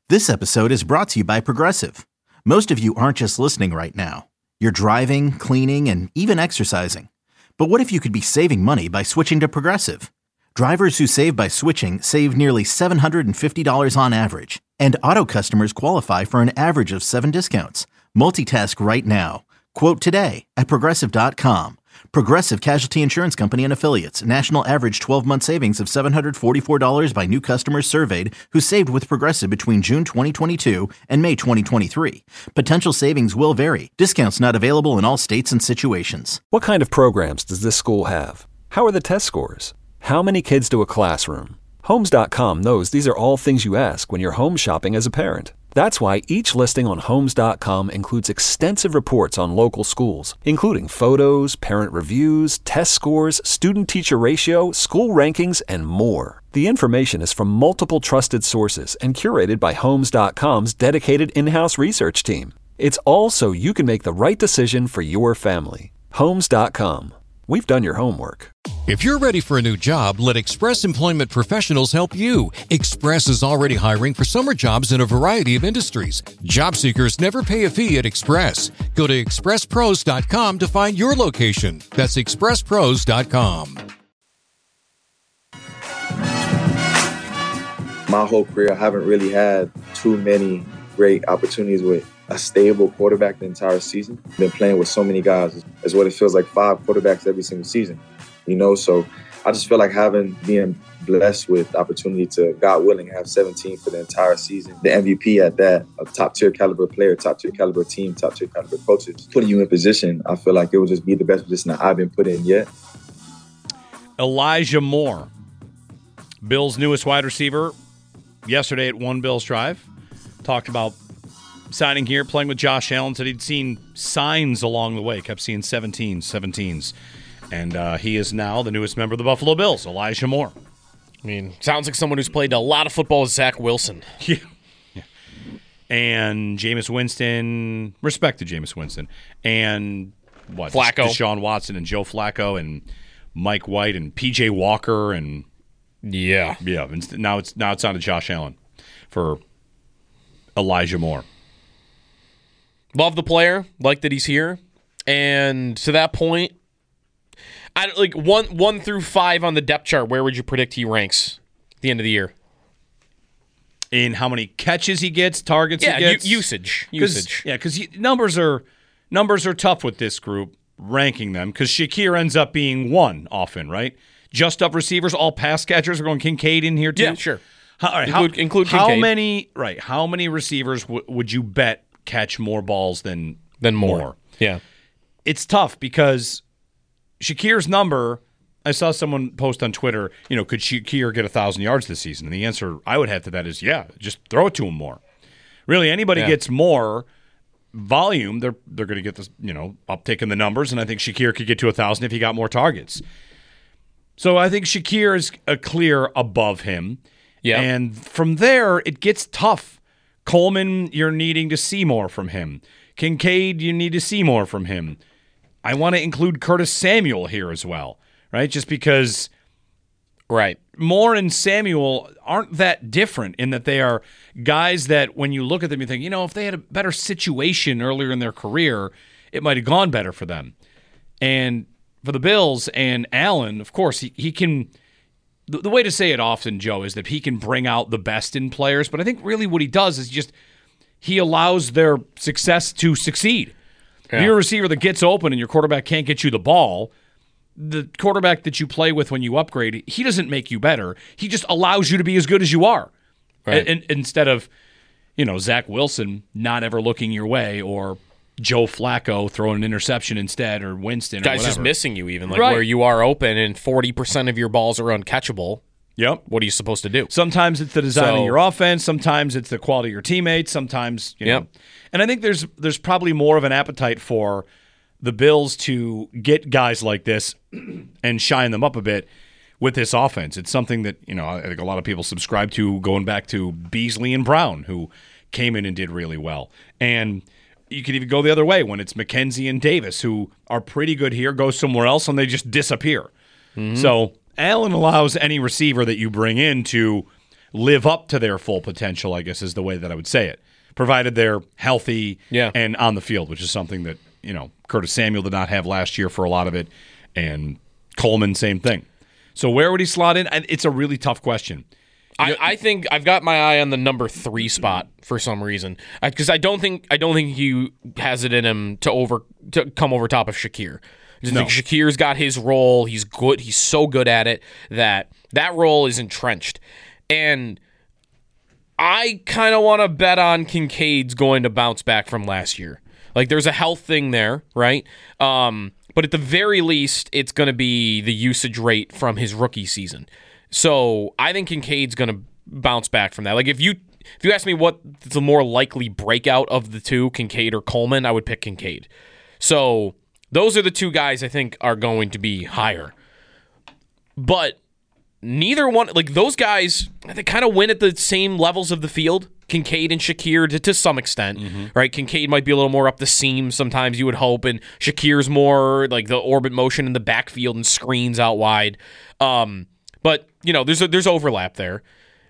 This episode is brought to you by Progressive. Most of you aren't just listening right now. You're driving, cleaning, and even exercising. But what if you could be saving money by switching to Progressive? Drivers who save by switching save nearly $750 on average. And auto customers qualify for an average of 7 discounts. Multitask right now. Quote today at Progressive.com. Progressive Casualty Insurance Company and Affiliates. National average 12-month savings of $744 by new customers surveyed who saved with Progressive between June 2022 and May 2023. Potential savings will vary. Discounts not available in all states and situations. What kind of programs does this school have? How are the test scores? How many kids do a classroom? Homes.com knows these are all things you ask when you're home shopping as a parent. That's why each listing on Homes.com includes extensive reports on local schools, including photos, parent reviews, test scores, student-teacher ratio, school rankings, and more. The information is from multiple trusted sources and curated by Homes.com's dedicated in-house research team. It's all so you can make the right decision for your family. Homes.com. We've done your homework. If you're ready for a new job, let Express Employment Professionals help you. Express is already hiring for summer jobs in a variety of industries. Job seekers never pay a fee at Express. Go to expresspros.com to find your location. That's expresspros.com. My whole career, I haven't really had too many great opportunities with a stable quarterback the entire season. Been playing with so many guys. It's what it feels like, 5 quarterbacks every single season. So I just feel like being blessed with the opportunity to, God willing, have 17 for the entire season. The MVP at that, a top-tier caliber player, top-tier caliber team, top-tier caliber coaches, putting you in position, I feel like it would just be the best position that I've been put in yet. Elijah Moore, Bills' newest wide receiver, yesterday at One Bills Drive, talked about signing here, playing with Josh Allen, said he'd seen signs along the way, kept seeing 17s. And he is now the newest member of the Buffalo Bills, Elijah Moore. I mean, sounds like someone who's played a lot of football with Zach Wilson. Yeah. And Jameis Winston, respect to Jameis Winston. And what? Flacco. Deshaun Watson and Joe Flacco and Mike White and P.J. Walker and yeah. And now it's on to Josh Allen for Elijah Moore. Love the player, like that he's here, and to that point, I like 1 through 5 on the depth chart. Where would you predict he ranks at the end of the year? In how many catches he gets, targets he gets, usage. Yeah, because numbers are tough with this group ranking them because Shakir ends up being 1 often, right? Just up receivers, all pass catchers. We're going Kincaid in here too. Yeah, sure. Include Kincaid. How many receivers would you bet catch more balls than Moore? Yeah, it's tough because Shakir's number, I saw someone post on Twitter, could Shakir get 1,000 yards this season? And the answer I would have to that is, yeah, just throw it to him more. Really, anybody gets more volume, they're going to get this, uptick in the numbers, and I think Shakir could get to 1,000 if he got more targets. So I think Shakir is a clear above him. Yeah. And from there, it gets tough. Coleman, you're needing to see more from him. Kincaid, you need to see more from him. I want to include Curtis Samuel here as well, right? Just because Moore and Samuel aren't that different in that they are guys that when you look at them, you think, if they had a better situation earlier in their career, it might have gone better for them. And for the Bills and Allen, of course, he can – the way to say it often, Joe, is that he can bring out the best in players. But I think really what he does is just he allows their success to succeed. Yeah. If you're a receiver that gets open and your quarterback can't get you the ball, the quarterback that you play with when you upgrade, he doesn't make you better. He just allows you to be as good as you are. Right. And instead of, Zach Wilson not ever looking your way or Joe Flacco throwing an interception instead or Winston or guys whatever. Just missing you even, where you are open and 40% of your balls are uncatchable. Yep. What are you supposed to do? Sometimes it's the design of your offense. Sometimes it's the quality of your teammates. Sometimes, know. And I think there's probably more of an appetite for the Bills to get guys like this and shine them up a bit with this offense. It's something that, I think a lot of people subscribe to going back to Beasley and Brown, who came in and did really well. And you could even go the other way when it's McKenzie and Davis, who are pretty good here, go somewhere else, and they just disappear. Mm-hmm. So Allen allows any receiver that you bring in to live up to their full potential, I guess is the way that I would say it, provided they're healthy and on the field, which is something that, Curtis Samuel did not have last year for a lot of it, and Coleman, same thing. So where would he slot in? It's a really tough question. I think I've got my eye on the number 3 spot for some reason, because I don't think he has it in him to come over top of Shakir. I think Shakir's got his role. He's good. He's so good at it that role is entrenched. And I kind of want to bet on Kincaid's going to bounce back from last year. Like, there's a health thing there, right? But at the very least, it's going to be the usage rate from his rookie season. So I think Kincaid's going to bounce back from that. Like, if you ask me what's the more likely breakout of the two, Kincaid or Coleman, I would pick Kincaid. So those are the two guys I think are going to be higher. But neither one, like those guys, they kind of win at the same levels of the field. Kincaid and Shakir to some extent, right? Kincaid might be a little more up the seam sometimes, you would hope, and Shakir's more like the orbit motion in the backfield and screens out wide. But there's overlap there.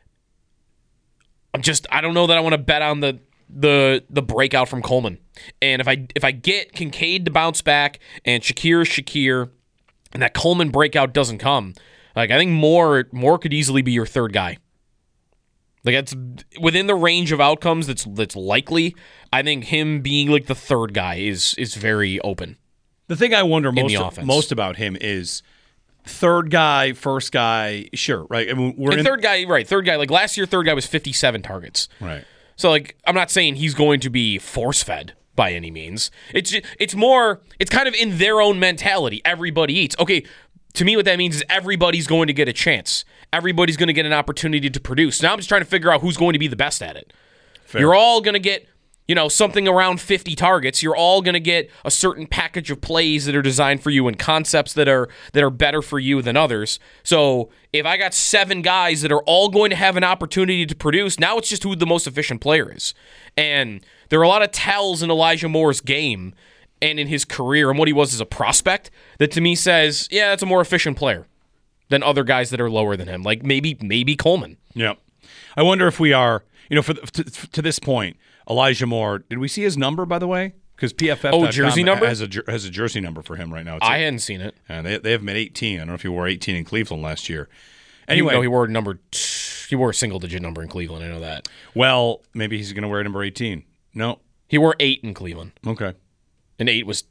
I don't know that I want to bet on the breakout from Coleman. And if I get Kincaid to bounce back and Shakir, and that Coleman breakout doesn't come, like I think Moore could easily be your third guy. Like that's within the range of outcomes that's likely. I think him being like the third guy is very open. The thing I wonder most about him is third guy, first guy, sure, right? I mean, third guy, right? Third guy, like last year, third guy was 57 targets, right? So like, I'm not saying he's going to be force fed by any means. It's kind of in their own mentality. Everybody eats. Okay, to me, what that means is everybody's going to get a chance. Everybody's going to get an opportunity to produce. Now I'm just trying to figure out who's going to be the best at it. Fair. You're all going to get, something around 50 targets. You're all going to get a certain package of plays that are designed for you and concepts that are better for you than others. So if I got 7 guys that are all going to have an opportunity to produce, now it's just who the most efficient player is. And there are a lot of tells in Elijah Moore's game and in his career and what he was as a prospect that to me says, yeah, that's a more efficient player than other guys that are lower than him, like maybe Coleman. Yeah. I wonder if we are, to this point, Elijah Moore, did we see his number, by the way? Because PFF jersey number? has a jersey number for him right now. I hadn't seen it. And they have him at 18. I don't know if he wore 18 in Cleveland last year. Anyway. No, he wore a single-digit number in Cleveland. I know that. Well, maybe he's going to wear number 18. No. He wore 8 in Cleveland. Okay. And 8 was...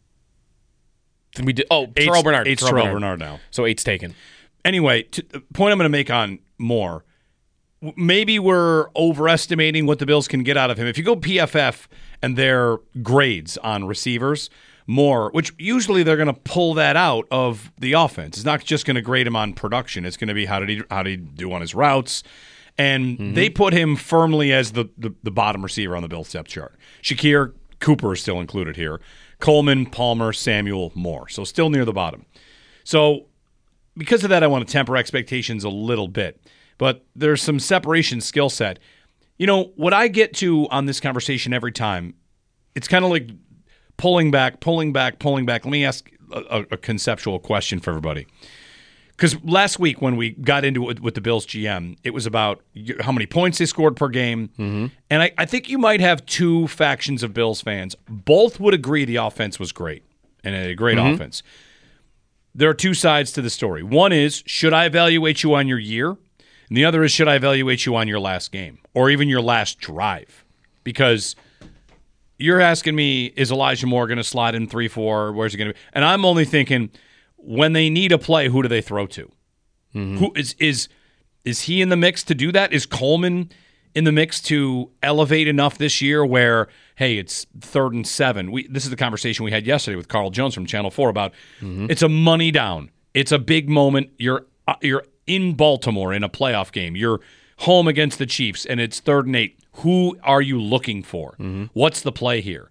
Terrell Bernard. 8's Terrell Bernard now. So 8's taken. Anyway, the point I'm going to make on Moore, maybe we're overestimating what the Bills can get out of him. If you go PFF and their grades on receivers, Moore, which usually they're going to pull that out of the offense. It's not just going to grade him on production. It's going to be how did he do on his routes. And they put him firmly as the bottom receiver on the Bills depth chart. Shakir Cooper is still included here. Coleman, Palmer, Samuel, Moore. So still near the bottom. So because of that, I want to temper expectations a little bit. But there's some separation skill set. What I get to on this conversation every time, it's kind of like pulling back. Let me ask a conceptual question for everybody. Because last week when we got into it with the Bills GM, it was about how many points they scored per game. Mm-hmm. And I think you might have 2 factions of Bills fans. Both would agree the offense was great and a great offense. There are 2 sides to the story. One is, should I evaluate you on your year? And the other is, should I evaluate you on your last game or even your last drive? Because you're asking me, is Elijah Moore going to slide in 3-4? Where's he going to be? And I'm only thinking, when they need a play, who do they throw to? Mm-hmm. Who is he in the mix to do that? Is Coleman in the mix to elevate enough this year where, hey, it's 3rd and 7? This is the conversation we had yesterday with Carl Jones from Channel 4 about it's a money down. It's a big moment. You're in Baltimore in a playoff game. You're home against the Chiefs, and it's 3rd and 8. Who are you looking for? What's the play here?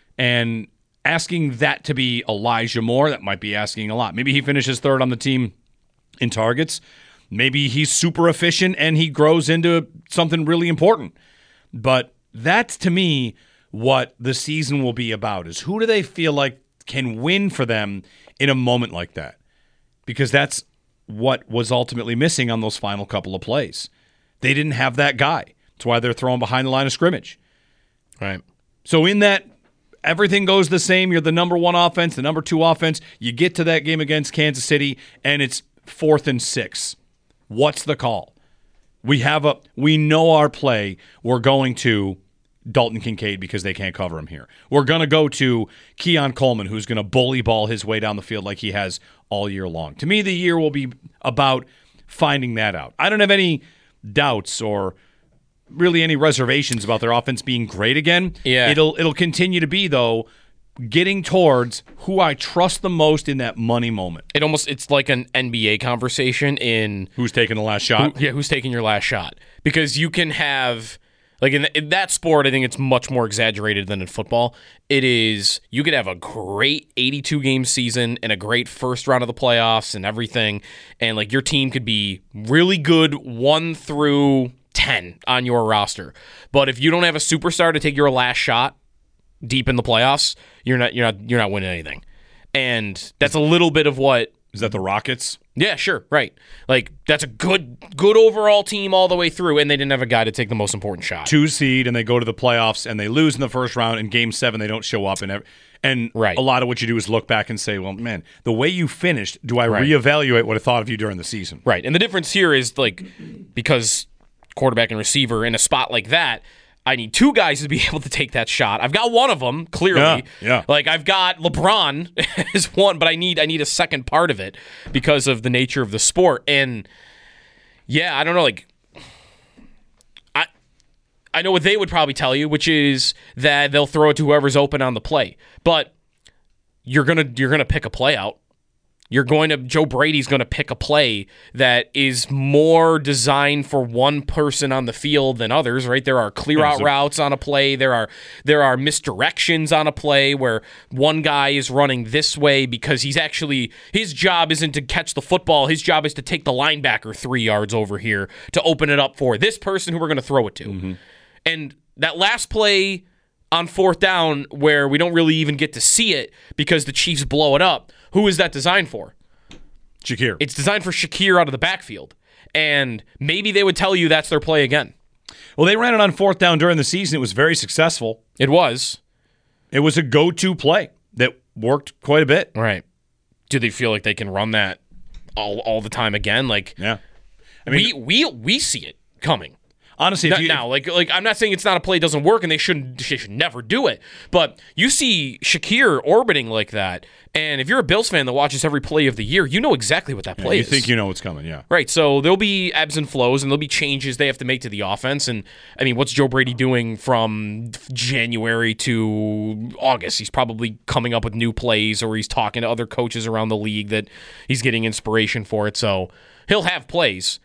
And asking that to be Elijah Moore, that might be asking a lot. Maybe he finishes 3rd on the team in targets. Maybe he's super efficient and he grows into something really important. But that's, to me, what the season will be about, is who do they feel like can win for them in a moment like that? Because that's what was ultimately missing on those final couple of plays. They didn't have that guy. That's why they're throwing behind the line of scrimmage. Right. So in that, everything goes the same. You're the number 1 offense, the number 2 offense. You get to that game against Kansas City, and it's 4th and 6. What's the call? We know our play. We're going to Dalton Kincaid because they can't cover him here. We're going to go to Keon Coleman, who's going to bully ball his way down the field like he has all year long. To me, the year will be about finding that out. I don't have any doubts or really any reservations about their offense being great again. Yeah. It'll continue to be, though, getting towards who I trust the most in that money moment. It's like an NBA conversation in Who's taking the last shot? who's taking your last shot? Because you can have, like in that sport, I think it's much more exaggerated than in football. You could have a great 82-game season and a great first round of the playoffs and everything, and like your team could be really good 1 through 10 on your roster. But if you don't have a superstar to take your last shot deep in the playoffs, you're not winning anything. And that's a little bit of what. Is that the Rockets? Yeah, sure, right. Like that's a good overall team all the way through, and they didn't have a guy to take the most important shot. 2 seed, and they go to the playoffs, and they lose in the first round. In Game 7, they don't show up, and Right. A lot of what you do is look back and say, "Well, man, the way you finished, do I Right. reevaluate what I thought of you during the season?" Right, and the difference here is like because quarterback and receiver in a spot like that, I need 2 guys to be able to take that shot. I've got one of them, clearly. Yeah. Like I've got LeBron as one, but I need a second part of it because of the nature of the sport. And yeah, I don't know, like I know what they would probably tell you, which is that they'll throw it to whoever's open on the play. But you're gonna pick a play out. Joe Brady's going to pick a play that is more designed for one person on the field than others, right? There are clear out routes on a play. There are misdirections on a play where one guy is running this way because his job isn't to catch the football. His job is to take the linebacker 3 yards over here to open it up for this person who we're going to throw it to. Mm-hmm. And that last play on 4th down where we don't really even get to see it because the Chiefs blow it up, who is that designed for? Shakir. It's designed for Shakir out of the backfield. And maybe they would tell you that's their play again. Well, they ran it on 4th down during the season. It was very successful. It was. It was a go-to play that worked quite a bit. Right. Do they feel like they can run that all the time again? Like, yeah. I mean, we see it coming. Honestly, like I'm not saying it's not a play that doesn't work and they should never do it, but you see Shakir orbiting like that, and if you're a Bills fan that watches every play of the year, you know exactly what that play is. You think you know what's coming, yeah. Right, so there'll be ebbs and flows, and there'll be changes they have to make to the offense, and I mean, what's Joe Brady doing from January to August? He's probably coming up with new plays, or he's talking to other coaches around the league that he's getting inspiration for it, so he'll have plays.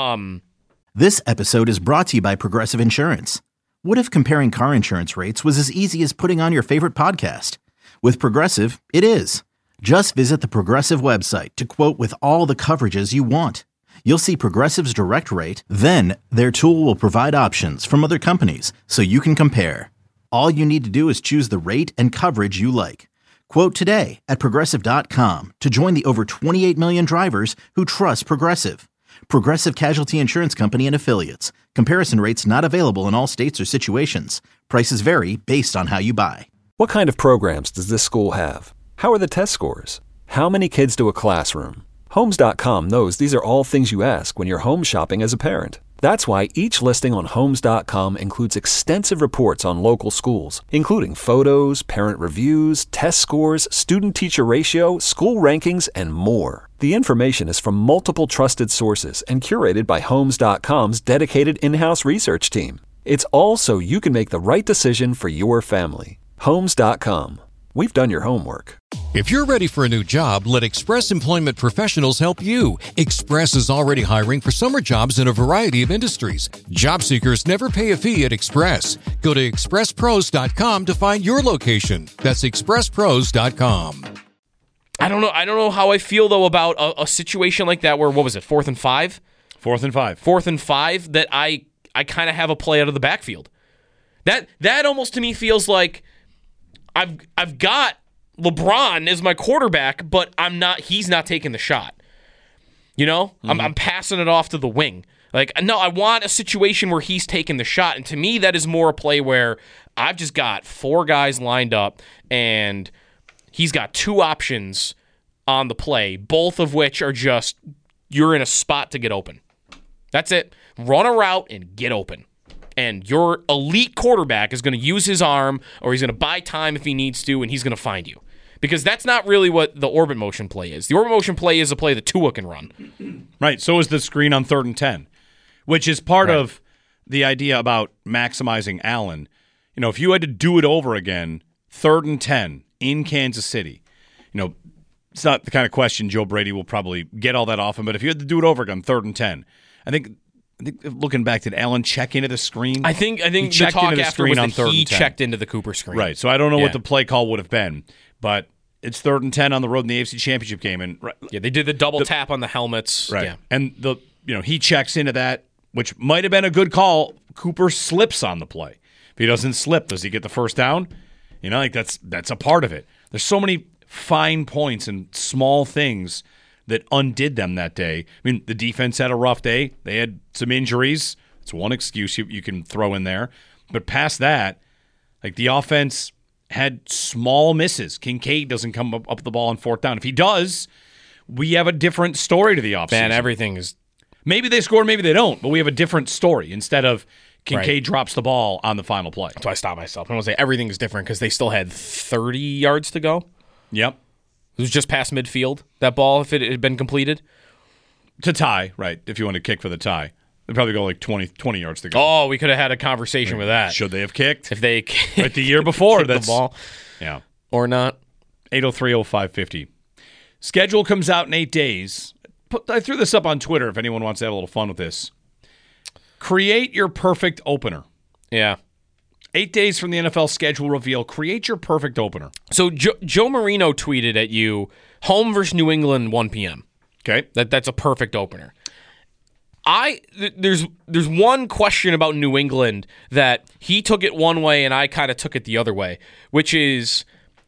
This episode is brought to you by Progressive Insurance. What if comparing car insurance rates was as easy as putting on your favorite podcast? With Progressive, it is. Just visit the Progressive website to quote with all the coverages you want. You'll see Progressive's direct rate, then their tool will provide options from other companies so you can compare. All you need to do is choose the rate and coverage you like. Quote today at Progressive.com to join the over 28 million drivers who trust Progressive. Progressive Casualty Insurance Company and Affiliates. Comparison rates not available in all states or situations. Prices vary based on how you buy. What kind of programs does this school have? How are the test scores? How many kids do a classroom? Homes.com knows these are all things you ask when you're home shopping as a parent. That's why each listing on Homes.com includes extensive reports on local schools, including photos, parent reviews, test scores, student-teacher ratio, school rankings, and more. The information is from multiple trusted sources and curated by Homes.com's dedicated in-house research team. It's all so you can make the right decision for your family. Homes.com. We've done your homework. If you're ready for a new job, let Express Employment Professionals help you. Express is already hiring for summer jobs in a variety of industries. Job seekers never pay a fee at Express. Go to expresspros.com to find your location. That's expresspros.com. I don't know how I feel though about a situation like that where, what was it, 4th and 5? 4th and 5. 4th and 5 that I kind of have a play out of the backfield. That almost to me feels like I've got LeBron as my quarterback, but he's not taking the shot. You know? Mm-hmm. I'm passing it off to the wing. Like, no, I want a situation where he's taking the shot. And to me, that is more a play where I've just got 4 guys lined up and he's got 2 options on the play, both of which are just, you're in a spot to get open. That's it. Run a route and get open. And your elite quarterback is going to use his arm, or he's going to buy time if he needs to, and he's going to find you. Because that's not really what the orbit motion play is. The orbit motion play is a play that Tua can run. Right, so is the screen on 3rd and 10, which is part of the idea about maximizing Allen. You know, if you had to do it over again, 3rd and 10 in Kansas City, you know, it's not the kind of question Joe Brady will probably get all that often, but if you had to do it over again, 3rd and 10, I think looking back, did Allen check into the screen? I think the talk after was that he checked into the Cooper screen. Right, so I don't know what the play call would have been, but it's 3rd and 10 on the road in the AFC Championship game, and they did the double tap on the helmets. Right, yeah. and he checks into that, which might have been a good call. Cooper slips on the play. If he doesn't slip, does he get the first down? You know, like that's a part of it. There's so many fine points and small things that undid them that day. I mean, the defense had a rough day. They had some injuries. It's one excuse you can throw in there. But past that, like the offense had small misses. Kincaid doesn't come up the ball on 4th down. If he does, we have a different story to the offseason. Man, everything is... Maybe they score, maybe they don't, but we have a different story instead of Kincaid drops the ball on the final play. That's why I stopped myself. I'm going to say everything is different because they still had 30 yards to go. Yep. It was just past midfield, that ball, if it had been completed. To tie, right, if you want to kick for the tie. They'd probably go like 20 yards to go. Oh, we could have had a conversation with that. Should they have kicked? If they right the year before, that's the ball. Yeah. Or not. 803-0550. Schedule comes out in 8 days. I threw this up on Twitter if anyone wants to have a little fun with this. Create your perfect opener. Yeah. 8 days from the NFL schedule reveal, create your perfect opener. So Joe Marino tweeted at you, home versus New England, 1 p.m. Okay. That's a perfect opener. There's one question about New England that he took it one way and I kind of took it the other way, which is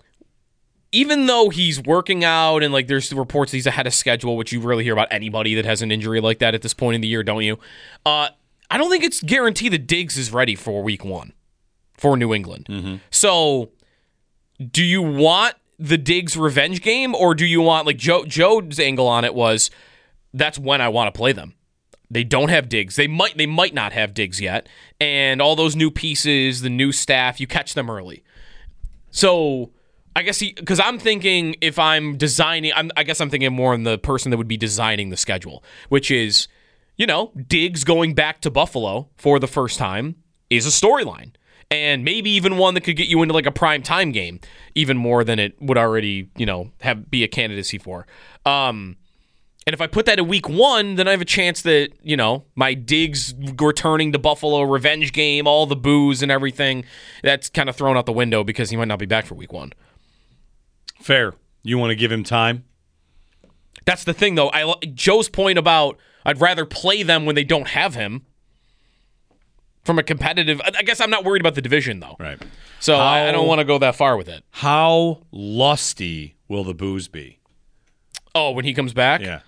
even though he's working out and like there's the reports that he's ahead of schedule, which you really hear about anybody that has an injury like that at this point in the year, don't you? I don't think it's guaranteed that Diggs is ready for week 1 for New England. Mm-hmm. So do you want the Diggs revenge game, or do you want, like Joe's angle on it was, that's when I want to play them. They don't have Diggs. They might not have Diggs yet. And all those new pieces, the new staff, you catch them early. So I guess because I'm thinking if I'm designing, I guess I'm thinking more on the person that would be designing the schedule, which is, Diggs going back to Buffalo for the first time is a storyline. And maybe even one that could get you into like a prime time game, even more than it would already, be a candidacy for. And if I put that in week 1, then I have a chance that, my Diggs returning to Buffalo revenge game, all the boos and everything, that's kind of thrown out the window because he might not be back for week 1. Fair. You want to give him time? That's the thing, though. Joe's point about I'd rather play them when they don't have him. From a competitive, I guess I'm not worried about the division, though. Right. So I don't want to go that far with it. How lusty will the booze be? Oh, when he comes back? Yeah.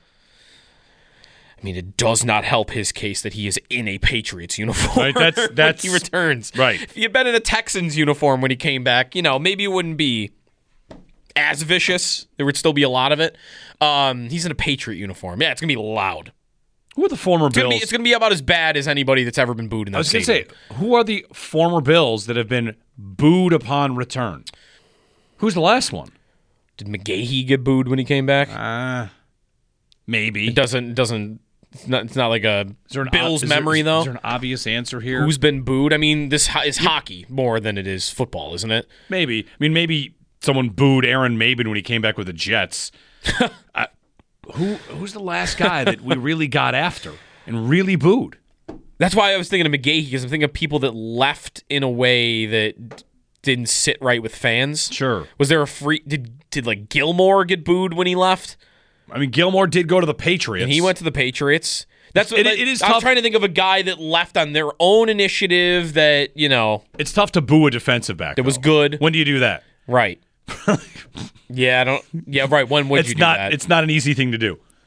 I mean, it does not help his case that he is in a Patriots uniform right, that's when he returns. Right. If he had been in a Texans uniform when he came back, maybe it wouldn't be as vicious. There would still be a lot of it. He's in a Patriot uniform. Yeah, it's going to be loud. Who are the former Bills? It's going to be about as bad as anybody that's ever been booed in that stadium. I was going to say, who are the former Bills that have been booed upon return? Who's the last one? Did McGahee get booed when he came back? Maybe. It doesn't. It's not like a Bills memory, though. Is there an obvious answer here? Who's been booed? I mean, this is hockey more than it is football, isn't it? Maybe. I mean, maybe someone booed Aaron Maben when he came back with the Jets. Who's the last guy that we really got after and really booed? That's why I was thinking of McGahee, because I'm thinking of people that left in a way that didn't sit right with fans. Sure. Was there did like Gilmore get booed when he left? I mean, Gilmore did go to the Patriots. And he went to the Patriots. That's what it is. I'm trying to think of a guy that left on their own initiative that, It's tough to boo a defensive back. That was good. When do you do that? Right. Yeah, right. When would you do that? It's not an easy thing to do.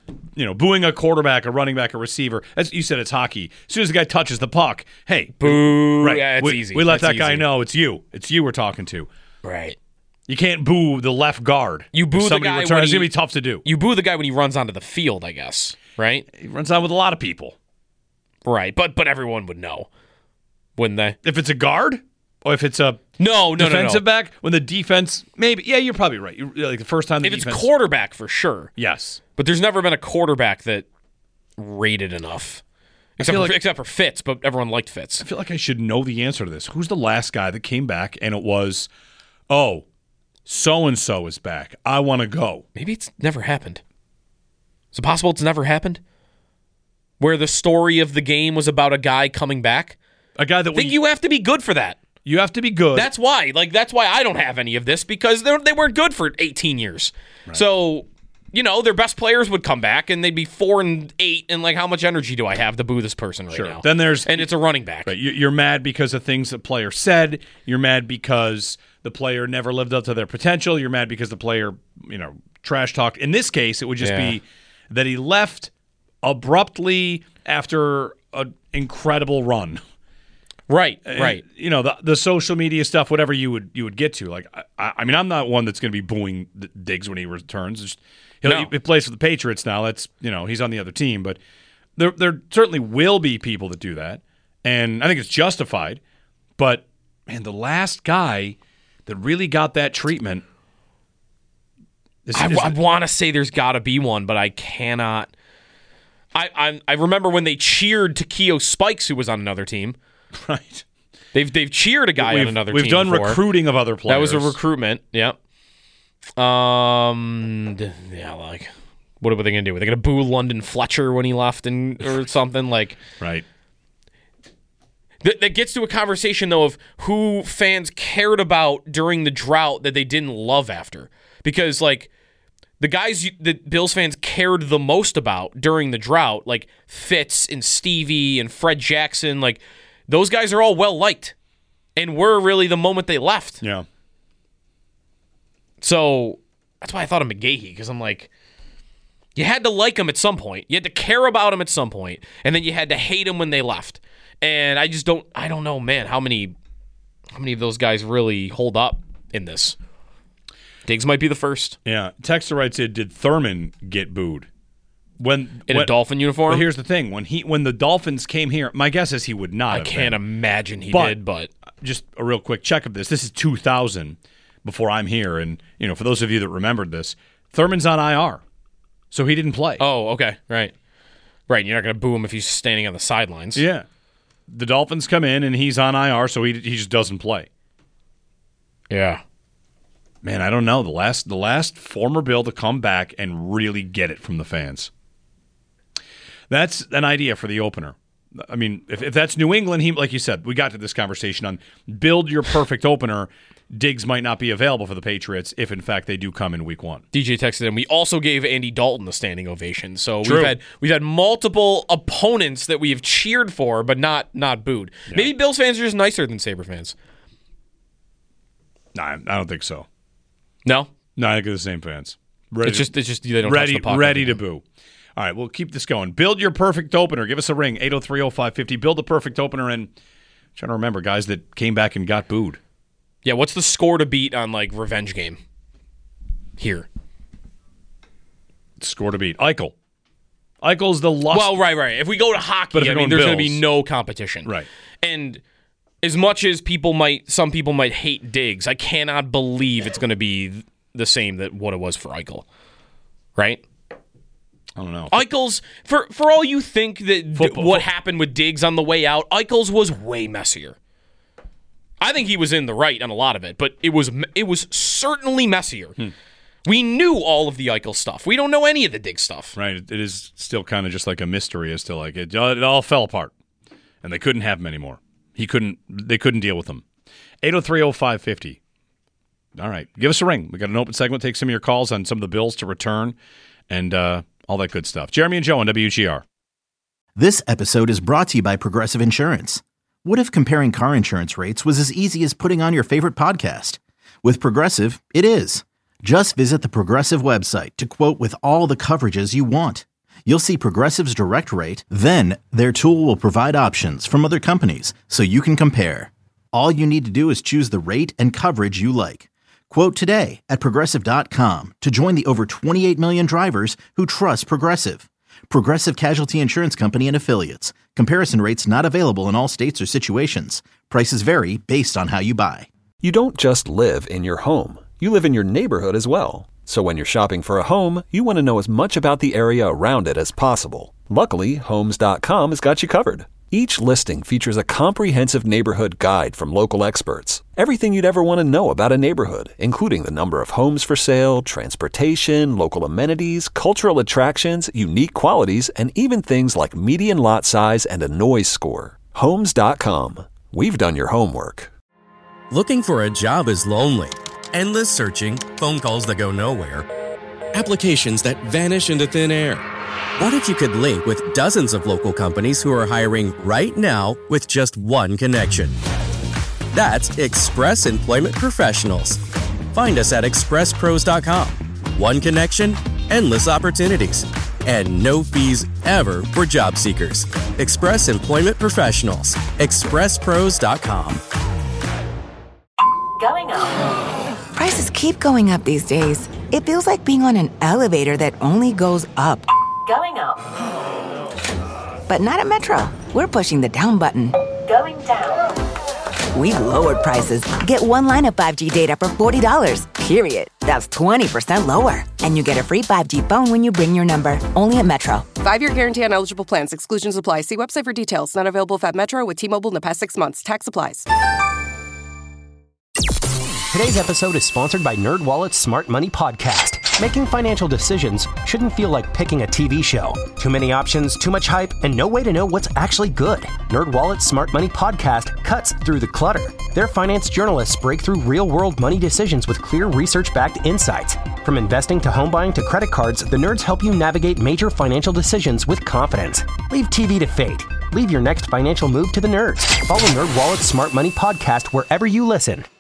booing a quarterback, a running back, a receiver. As you said, it's hockey. As soon as the guy touches the puck, hey, boo. Right. Yeah, it's easy. easy. We let That's that guy easy. know it's you. It's you we're talking to. Right. You can't boo the left guard. You boo if the somebody guy returns. when It's going to be tough to do. You boo the guy when he runs onto the field, I guess. Right? He runs on with a lot of people. Right. But everyone would know, wouldn't they? If it's a guard or if it's a No. defensive back, when the defense, maybe. Yeah, you're probably right. Like the first time the If defense. it's quarterback, for sure. Yes. But there's never been a quarterback that rated enough. Except for Fitz, but everyone liked Fitz. I feel like I should know the answer to this. Who's the last guy that came back and it was, so-and-so is back. I want to go. Maybe it's never happened. Is it possible it's never happened? Where the story of the game was about a guy coming back? A guy that I think you have to be good for that. You have to be good. That's why. That's why I don't have any of this, because they weren't good for 18 years. Right. So, their best players would come back and they'd be 4-8, and how much energy do I have to boo this person right now? Then and it's a running back. Right. You're mad because of things the player said. You're mad because the player never lived up to their potential. You're mad because the player, trash talked. In this case, it would just be that he left abruptly after an incredible run. Right. The social media stuff, whatever you would get to. I mean, I'm not one that's going to be booing Diggs when he returns. He plays for the Patriots now. That's he's on the other team, but there certainly will be people that do that, and I think it's justified. But man, the last guy that really got that treatment, I want to say there's got to be one, but I cannot. I remember when they cheered Takeo Spikes, who was on another team. Right. They've cheered a guy on another team. We've done before. Recruiting of other players. That was a recruitment. Yep. What are they gonna do? Are they gonna boo London Fletcher when he left or something Right. That gets to a conversation though of who fans cared about during the drought that they didn't love after, because the guys that Bills fans cared the most about during the drought, like Fitz and Stevie and Fred Jackson, those guys are all well liked, and were really the moment they left. Yeah. So that's why I thought of McGahee, because I'm you had to like him at some point. You had to care about him at some point, and then you had to hate him when they left. And I don't know, man, how many of those guys really hold up in this? Diggs might be the first. Yeah. Texter writes in, did Thurman get booed? In a Dolphin uniform? But here's the thing. When the Dolphins came here, my guess is he would not have can't been. imagine he did, but... Just a real quick check of this. This is 2000 before I'm here. And, for those of you that remembered this, Thurman's on IR. So he didn't play. Oh, okay. Right. Right. You're not going to boo him if he's standing on the sidelines. Yeah. The Dolphins come in and he's on IR, so he just doesn't play. Yeah. Man, I don't know. The last former Bill to come back and really get it from the fans. That's an idea for the opener. I mean, if that's New England, like you said, we got to this conversation on build your perfect opener. Diggs might not be available for the Patriots if, in fact, they do come in Week 1. DJ texted in. We also gave Andy Dalton the standing ovation. So True. we've had multiple opponents that we have cheered for, but not booed. Yeah. Maybe Bills fans are just nicer than Sabre fans. No, I don't think so. No, I think they're the same fans. It's just they don't touch the puck. Ready to boo. All right, we'll keep this going. Build your perfect opener. Give us a ring, 803-0550. Build the perfect opener, and I'm trying to remember guys that came back and got booed. Yeah, what's the score to beat on revenge game here? Score to beat. Eichel's the lost. Well, right. If we go to hockey, there's going to be no competition. Right. And as much as some people might hate Diggs, I cannot believe it's going to be the same that what it was for Eichel. Right? I don't know. Eichel's, for all you think that what happened with Diggs on the way out, Eichel's was way messier. I think he was in the right on a lot of it, but it was certainly messier. We knew all of the Eichel stuff. We don't know any of the Diggs stuff. Right. It is still kind of just like a mystery as to it all fell apart, and they couldn't have him anymore. They couldn't deal with him. 803-0550. All right. Give us a ring. We got an open segment. Take some of your calls on some of the Bills to return and all that good stuff. Jeremy and Joe on WGR. This episode is brought to you by Progressive Insurance. What if comparing car insurance rates was as easy as putting on your favorite podcast? With Progressive, it is. Just visit the Progressive website to quote with all the coverages you want. You'll see Progressive's direct rate, then their tool will provide options from other companies so you can compare. All you need to do is choose the rate and coverage you like. Quote today at Progressive.com to join the over 28 million drivers who trust Progressive. Progressive Casualty Insurance Company and Affiliates. Comparison rates not available in all states or situations. Prices vary based on how you buy. You don't just live in your home. You live in your neighborhood as well. So when you're shopping for a home, you want to know as much about the area around it as possible. Luckily, Homes.com has got you covered. Each listing features a comprehensive neighborhood guide from local experts. Everything you'd ever want to know about a neighborhood, including the number of homes for sale, transportation, local amenities, cultural attractions, unique qualities, and even things like median lot size and a noise score. Homes.com. We've done your homework. Looking for a job is lonely. Endless searching, phone calls that go nowhere, applications that vanish into thin air. What if you could link with dozens of local companies who are hiring right now with just one connection? That's Express Employment Professionals. Find us at expresspros.com. One connection, endless opportunities, and no fees ever for job seekers. Express Employment Professionals. expresspros.com. Going up. Prices keep going up these days. It feels like being on an elevator that only goes up. Going up. But not at Metro. We're pushing the down button. Going down. We've lowered prices. Get one line of 5G data for $40, period. That's 20% lower. And you get a free 5G phone when you bring your number. Only at Metro. 5-year guarantee on eligible plans. Exclusions apply. See website for details. Not available at Metro with T-Mobile in the past 6 months. Tax applies. Today's episode is sponsored by NerdWallet's Smart Money Podcast. Making financial decisions shouldn't feel like picking a TV show. Too many options, too much hype, and no way to know what's actually good. NerdWallet's Smart Money Podcast cuts through the clutter. Their finance journalists break through real-world money decisions with clear research-backed insights. From investing to home buying to credit cards, the nerds help you navigate major financial decisions with confidence. Leave TV to fate. Leave your next financial move to the nerds. Follow NerdWallet's Smart Money Podcast wherever you listen.